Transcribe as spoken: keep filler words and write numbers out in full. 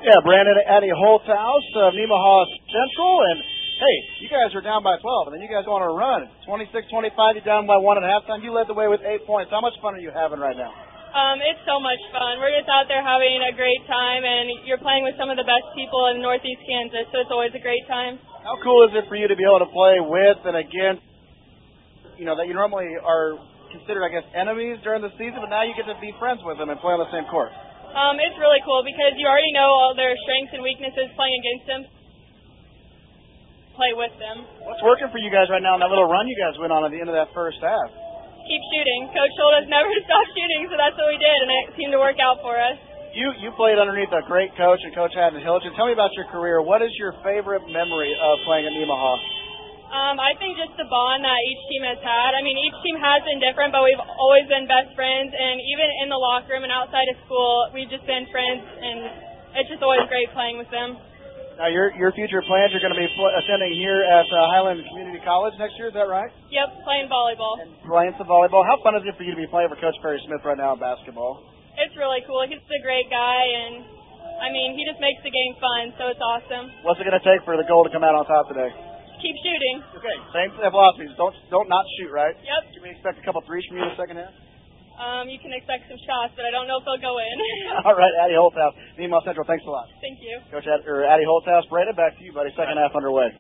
Yeah, Brandon Eddie Holthouse of Nemaha Central, and hey, you guys are down by twelve, and then you guys go on a run. twenty-six twenty-five, you're down by one at halftime. You led the way with eight points. How much fun are you having right now? Um, it's so much fun. We're just out there having a great time, and you're playing with some of the best people in Northeast Kansas, so it's always a great time. How cool is it for you to be able to play with and against, you know, that you normally are considered, I guess, enemies during the season, but now you get to be friends with them and play on the same court? Um, it's really cool because you already know all their strengths and weaknesses playing against them. Play with them. What's working for you guys right now in that little run you guys went on at the end of that first half? Keep shooting. Coach told us never to stop shooting, so that's what we did, and it seemed to work out for us. You you played underneath a great coach and Coach Haddon Hilligan. Tell me about your career. What is your favorite memory of playing at Nemaha? Um, I think just the bond that each team has had. I mean, each team has been different, but we've always been best friends, and even in the locker room and outside of school, we've just been friends, and it's just always great playing with them. Now, your your future plans, you're going to be attending here at uh, Highland Community College next year, is that right? Yep, playing volleyball. And playing some volleyball. How fun is it for you to be playing for Coach Perry Smith right now in basketball? It's really cool. He's a great guy, and, I mean, he just makes the game fun, so it's awesome. What's it going to take for the goal to come out on top today? Keep shooting. Okay, same philosophy. Don't, don't not shoot, right? Yep. Can we expect a couple threes from you in the second half? Um, you can expect some shots, but I don't know if they'll go in. All right, Addie Holthouse, Nemaha Central, thanks a lot. Thank you. Coach Ad, or Addie Holthouse, Brandon, back to you, buddy. Second half underway.